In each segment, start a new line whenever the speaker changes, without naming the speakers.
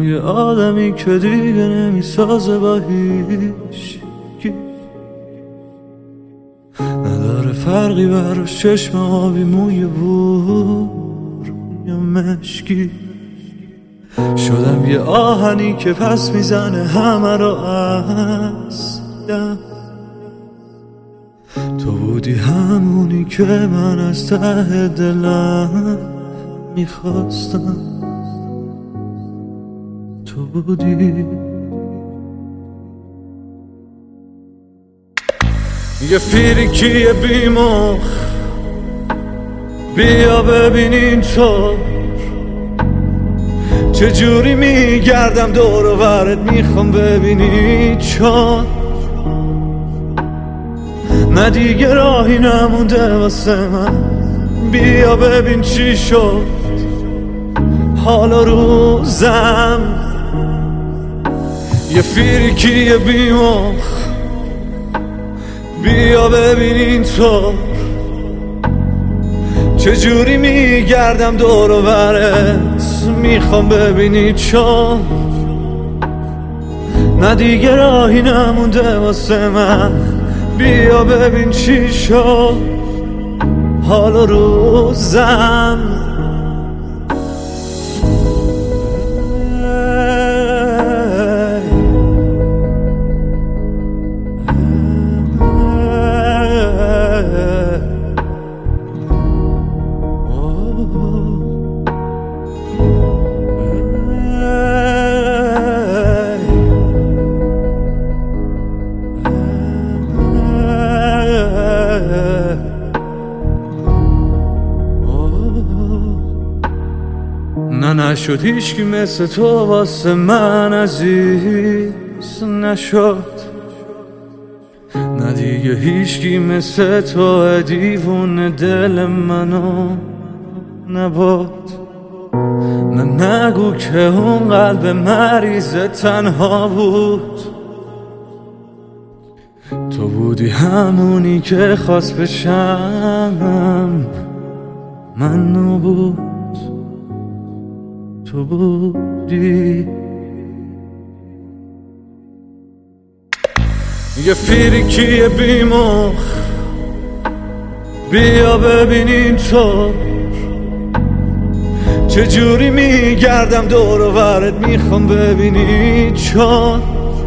یه آدمی که دیگه نمیسازه با هیچکی، نداره فرقی براش چشم آبی، موی بور یا مشکی. شدم یه آهنی که پس میزنه همه رو از دم. تو بودی همونی که من از ته دلم میخواستم، تو بودی. یه فیریکی بیمخ، بیا ببین اینطور چجوری میگردم دور و برت، میخوام ببینی چون نه دیگه راهی نمونده واسه من. بیا ببین چی شد حال و روزم. یه فیریکی بیمخ، بیا ببین اینطور چجوری میگردم دور و برت، میخوام ببینی چون نه دیگه راهی نمونده واسه من. بیا ببین چی شد حال و روزم. نه نشد هیچکی مثل تو واسه من عزیز نشد، نه دیگه هیچکی مثل تو دیوونه دل منو نبود. نه نگو که اون قلب مریض تنها بود، تو بودی همونی که خواست بشم من نبود، تو بودی. یه فیریکی بیمخ، بیا ببین اینطور چجوری میگردم دور و برت، میخوام ببینی چون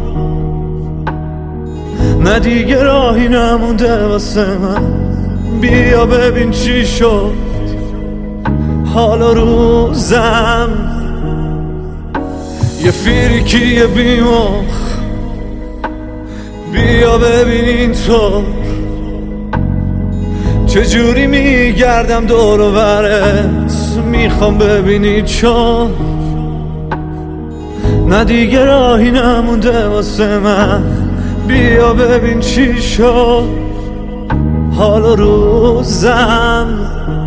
نه دیگه راهی نمونده واسه من. بیا ببین چی شد حال و روزم. یه فیریکی بیمخ، بیا ببین اینطور چجوری میگردم دور و برت، میخوام ببینی چون نه دیگه راهی نمونده واسه من. بیا ببین چی شد حال و روزم.